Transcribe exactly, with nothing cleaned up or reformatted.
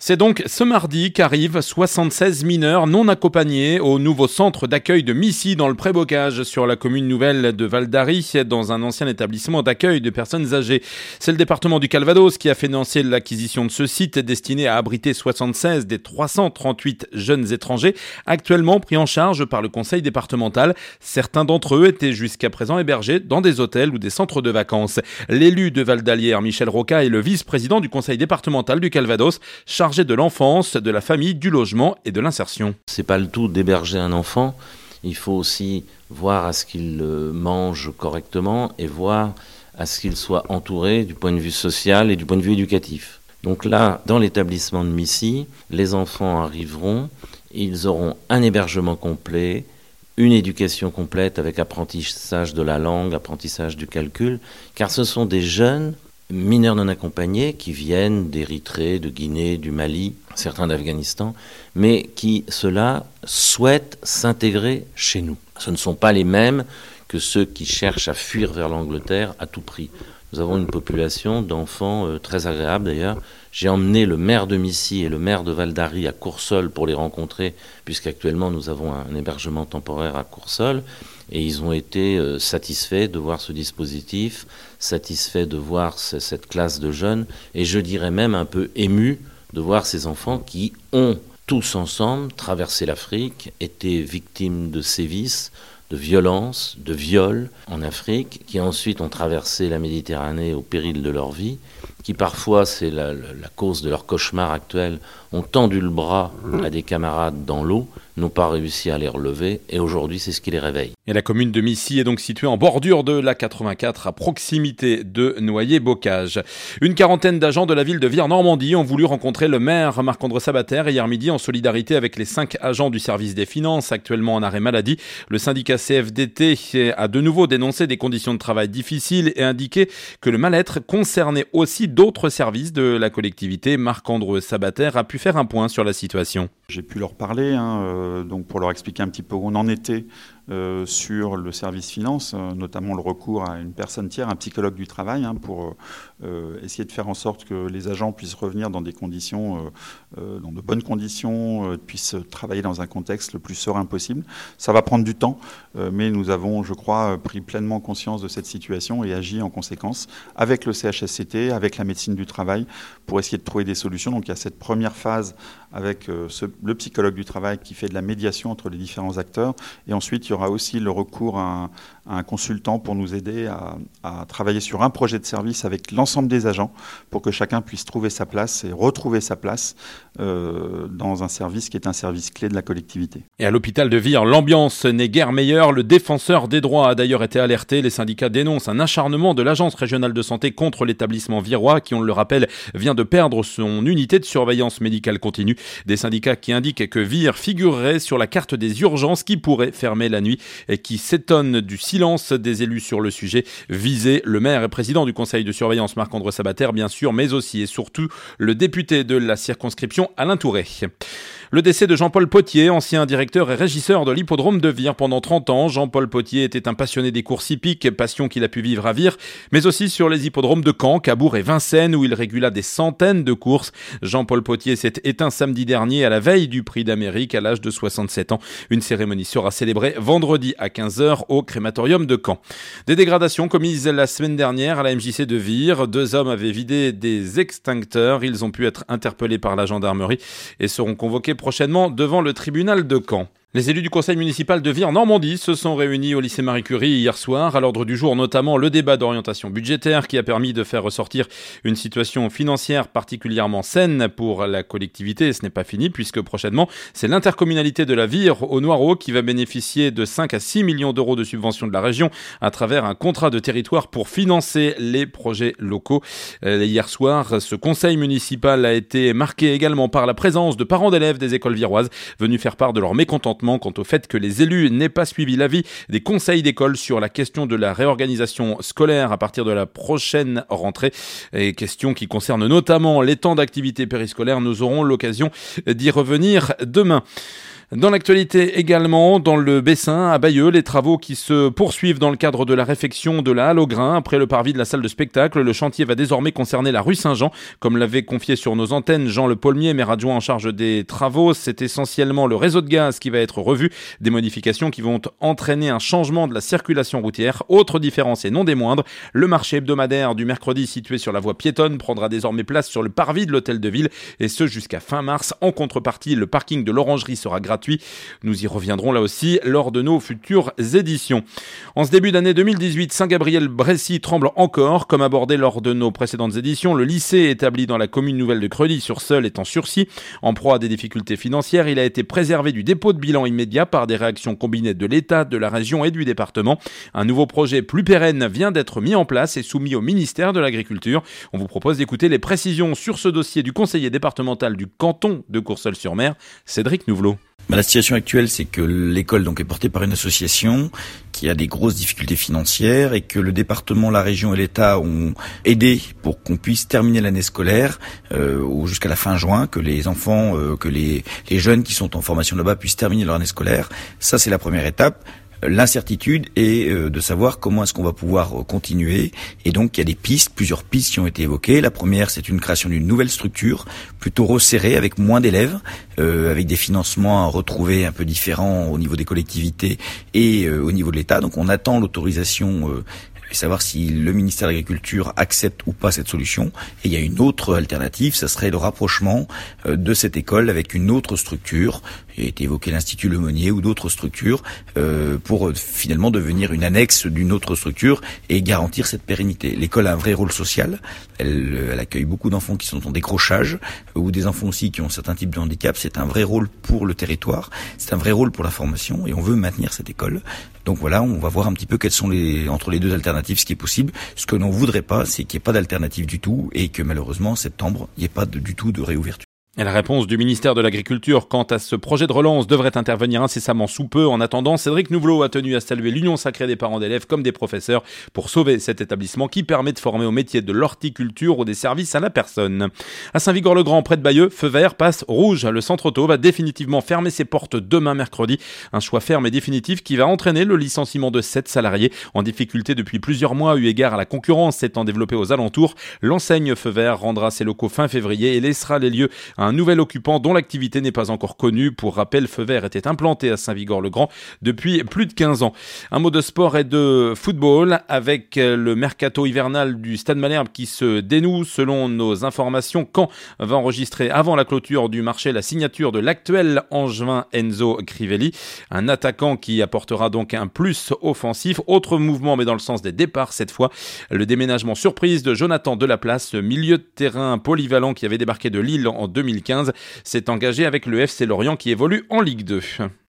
C'est donc ce mardi qu'arrivent soixante-seize mineurs non accompagnés au nouveau centre d'accueil de Missy dans le Pré-Bocage sur la commune nouvelle de Val-d'Ary dans un ancien établissement d'accueil de personnes âgées. C'est le département du Calvados qui a financé l'acquisition de ce site destiné à abriter soixante-seize des trois cent trente-huit jeunes étrangers actuellement pris en charge par le conseil départemental. Certains d'entre eux étaient jusqu'à présent hébergés dans des hôtels ou des centres de vacances. L'élu de Val-d'Alière, Michel Roca, est le vice-président du conseil départemental du Calvados, chargé de l'enfance, de la famille, du logement et de l'insertion. C'est pas le tout d'héberger un enfant, il faut aussi voir à ce qu'il mange correctement et voir à ce qu'il soit entouré du point de vue social et du point de vue éducatif. Donc là, dans l'établissement de Missy, les enfants arriveront, ils auront un hébergement complet, une éducation complète avec apprentissage de la langue, apprentissage du calcul, car ce sont des jeunes mineurs non accompagnés qui viennent d'Érythrée, de Guinée, du Mali, certains d'Afghanistan, mais qui, ceux-là, souhaitent s'intégrer chez nous. Ce ne sont pas les mêmes que ceux qui cherchent à fuir vers l'Angleterre à tout prix. Nous avons une population d'enfants euh, très agréable d'ailleurs. J'ai emmené le maire de Missy et le maire de Val-d'Ary à Coursol pour les rencontrer, puisqu'actuellement nous avons un hébergement temporaire à Coursol. Et ils ont été euh, satisfaits de voir ce dispositif, satisfaits de voir c- cette classe de jeunes, et je dirais même un peu émus de voir ces enfants qui ont tous ensemble traversé l'Afrique, été victimes de sévices, de violences, de viols en Afrique, qui ensuite ont traversé la Méditerranée au péril de leur vie, qui parfois, c'est la, la cause de leur cauchemar actuel, ont tendu le bras à des camarades dans l'eau, n'ont pas réussi à les relever, et aujourd'hui, c'est ce qui les réveille. Et la commune de Missy est donc située en bordure de l'A quatre-vingt-quatre, à proximité de Noyer-Bocage. Une quarantaine d'agents de la ville de Vire-Normandie ont voulu rencontrer le maire Marc-André Sabater hier midi en solidarité avec les cinq agents du service des finances actuellement en arrêt maladie. Le syndicat C F D T a de nouveau dénoncé des conditions de travail difficiles et indiqué que le mal-être concernait aussi d'autres services de la collectivité. Marc-André Sabater a pu faire un point sur la situation. J'ai pu leur parler, hein, euh, donc pour leur expliquer un petit peu où on en était euh, sur le service finance, euh, notamment le recours à une personne tiers, un psychologue du travail, hein, pour euh, essayer de faire en sorte que les agents puissent revenir dans des conditions, euh, euh, dans de bonnes conditions, euh, puissent travailler dans un contexte le plus serein possible. Ça va prendre du temps, euh, mais nous avons, je crois, pris pleinement conscience de cette situation et agi en conséquence avec le C H S C T, avec la médecine du travail, pour essayer de trouver des solutions. Donc il y a cette première phase avec euh, ce, le psychologue du travail qui fait de la médiation entre les différents acteurs. Et ensuite, il y aura aussi le recours à un, à un consultant pour nous aider à, à travailler sur un projet de service avec l'ensemble des agents pour que chacun puisse trouver sa place et retrouver sa place euh, dans un service qui est un service clé de la collectivité. Et à l'hôpital de Vire, l'ambiance n'est guère meilleure. Le défenseur des droits a d'ailleurs été alerté. Les syndicats dénoncent un acharnement de l'agence régionale de santé contre l'établissement virois qui, on le rappelle, vient de perdre son unité de surveillance médicale continue. Des syndicats qui indiquent que Vire figurerait sur la carte des urgences qui pourrait fermer la nuit et qui s'étonnent du silence des élus sur le sujet. Visé, le maire et président du conseil de surveillance Marc-André Sabater, bien sûr, mais aussi et surtout le député de la circonscription Alain Touré. Le décès de Jean-Paul Potier, ancien directeur et régisseur de l'hippodrome de Vire pendant trente ans. Jean-Paul Potier était un passionné des courses hippiques, passion qu'il a pu vivre à Vire, mais aussi sur les hippodromes de Caen, Cabourg et Vincennes, où il régula des centaines de courses. Jean-Paul Potier s'est éteint samedi dernier à la veille du Prix d'Amérique à l'âge de soixante-sept ans. Une cérémonie sera célébrée vendredi à quinze heures au crématorium de Caen. Des dégradations commises la semaine dernière à la M J C de Vire. Deux hommes avaient vidé des extincteurs. Ils ont pu être interpellés par la gendarmerie et seront convoqués prochainement devant le tribunal de Caen. Les élus du conseil municipal de Vire-Normandie se sont réunis au lycée Marie Curie hier soir. À l'ordre du jour, notamment le débat d'orientation budgétaire qui a permis de faire ressortir une situation financière particulièrement saine pour la collectivité. Et ce n'est pas fini puisque prochainement, c'est l'intercommunalité de la Vire au Noireau qui va bénéficier de cinq à six millions d'euros de subventions de la région à travers un contrat de territoire pour financer les projets locaux. Euh, hier soir, ce conseil municipal a été marqué également par la présence de parents d'élèves des écoles viroises venus faire part de leur mécontentement quant au fait que les élus n'aient pas suivi l'avis des conseils d'école sur la question de la réorganisation scolaire à partir de la prochaine rentrée. Et question qui concerne notamment les temps d'activité périscolaire. Nous aurons l'occasion d'y revenir demain. Dans l'actualité également, dans le Bessin, à Bayeux, les travaux qui se poursuivent dans le cadre de la réfection de la halle au grain. Après le parvis de la salle de spectacle, le chantier va désormais concerner la rue Saint-Jean. Comme l'avait confié sur nos antennes Jean Le Paulmier, maire adjoint en charge des travaux, c'est essentiellement le réseau de gaz qui va être revu. Des modifications qui vont entraîner un changement de la circulation routière. Autre différence et non des moindres, le marché hebdomadaire du mercredi situé sur la voie piétonne prendra désormais place sur le parvis de l'hôtel de ville et ce jusqu'à fin mars. En contrepartie, le parking de l'Orangerie sera gratuit. Nous y reviendrons là aussi lors de nos futures éditions. En ce début d'année deux mille dix-huit, Saint-Gabriel-Brécy tremble encore. Comme abordé lors de nos précédentes éditions, le lycée établi dans la commune nouvelle de Creully-sur-Seulles est en sursis. En proie à des difficultés financières, il a été préservé du dépôt de bilan immédiat par des réactions combinées de l'État, de la région et du département. Un nouveau projet plus pérenne vient d'être mis en place et soumis au ministère de l'Agriculture. On vous propose d'écouter les précisions sur ce dossier du conseiller départemental du canton de Courseulles-sur-Mer, Cédric Nouvelot. Bah, la situation actuelle, c'est que l'école donc est portée par une association qui a des grosses difficultés financières et que le département, la région et l'État ont aidé pour qu'on puisse terminer l'année scolaire euh, jusqu'à la fin juin, que les enfants, euh, que les, les jeunes qui sont en formation là-bas puissent terminer leur année scolaire. Ça, c'est la première étape. L'incertitude est de savoir comment est-ce qu'on va pouvoir continuer. Et donc, il y a des pistes, plusieurs pistes qui ont été évoquées. La première, c'est une création d'une nouvelle structure, plutôt resserrée, avec moins d'élèves, euh, avec des financements à retrouver un peu différents au niveau des collectivités et euh, au niveau de l'État. Donc, on attend l'autorisation euh, et savoir si le ministère de l'Agriculture accepte ou pas cette solution. Et il y a une autre alternative, ça serait le rapprochement de cette école avec une autre structure. Il a été évoqué l'Institut Lemonnier ou d'autres structures euh, pour euh, finalement devenir une annexe d'une autre structure et garantir cette pérennité. L'école a un vrai rôle social. Elle, elle accueille beaucoup d'enfants qui sont en décrochage ou des enfants aussi qui ont certains types de handicap. C'est un vrai rôle pour le territoire. C'est un vrai rôle pour la formation et on veut maintenir cette école. Donc voilà, on va voir un petit peu quelles sont les entre les deux alternatives ce qui est possible. Ce que l'on voudrait pas, c'est qu'il n'y ait pas d'alternative du tout et que malheureusement en septembre, il n'y ait pas de, du tout de réouverture. Et la réponse du ministère de l'Agriculture quant à ce projet de relance devrait intervenir incessamment sous peu. En attendant, Cédric Nouvelot a tenu à saluer l'union sacrée des parents d'élèves comme des professeurs pour sauver cet établissement qui permet de former au métier de l'horticulture ou des services à la personne. À Saint-Vigor-le-Grand, près de Bayeux, feu vert passe rouge. Le centre auto va définitivement fermer ses portes demain mercredi. Un choix ferme et définitif qui va entraîner le licenciement de sept salariés en difficulté depuis plusieurs mois eu égard à la concurrence s'étant développée aux alentours. L'enseigne Feu Vert rendra ses locaux fin février et laissera les lieux à un nouvel occupant dont l'activité n'est pas encore connue. Pour rappel, Feu Vert était implanté à Saint-Vigor-le-Grand depuis plus de quinze ans. Un mot de sport et de football avec le mercato hivernal du Stade Malherbe qui se dénoue. Selon nos informations, Caen va enregistrer avant la clôture du marché la signature de l'actuel Angevin Enzo Crivelli, un attaquant qui apportera donc un plus offensif. Autre mouvement mais dans le sens des départs cette fois, le déménagement surprise de Jonathan Delaplace, milieu de terrain polyvalent qui avait débarqué de Lille en deux mille quinze, s'est engagé avec le F C Lorient qui évolue en Ligue deux.